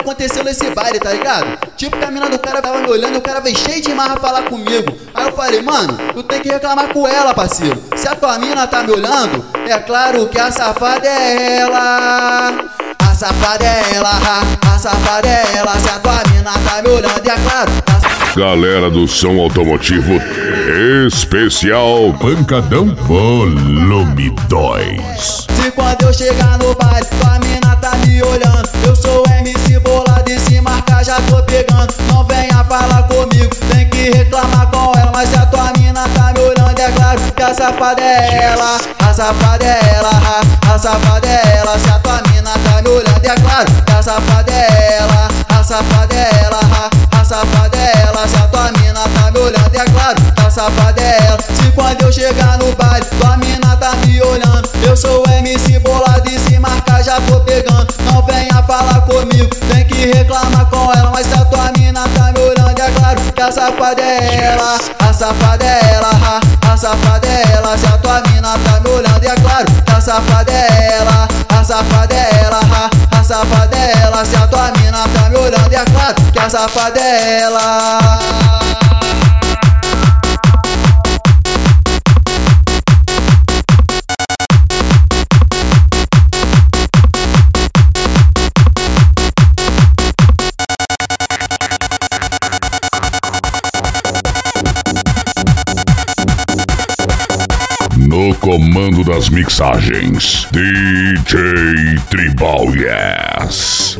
aconteceu nesse baile, tá ligado? Tipo que a mina do cara tava me olhando e o cara veio cheio de marra falar comigo. Aí eu falei, mano, tu tem que reclamar com ela, parceiro. Se a tua mina tá me olhando, é claro que a safada é ela. A safada é ela, a safada é ela. Se a tua mina tá me olhando, é claro. Galera do som automotivo especial Pancadão Volume 2. Se quando eu chegar no baile, tua mina tá me olhando, eu sou MC bolado e se marcar já tô pegando. Não venha falar comigo, tem que reclamar com ela. Mas se a tua mina tá me olhando, é claro que a safada é ela. A safada é ela, a safada é ela. Se a tua mina tá me olhando, é claro que a safada é ela. A safada é ela, a safada é ela. Se a tua mina tá me olhando, é claro que a safada é ela. Se quando eu chegar no baile, tua mina tá me olhando, eu sou MC bolado e se marcar já tô pegando. Não venha falar comigo, tem que reclamar com ela. Mas se a tua mina tá me olhando, é claro que a safada é ela. A safada é ela, a safada é ela. Se a tua mina tá me olhando, é claro que a safada é ela. A safada é ela, a safada é ela. Se a tua mina tá me olhando, é claro que a safada é ela. No comando das mixagens, DJ Tribal Yes.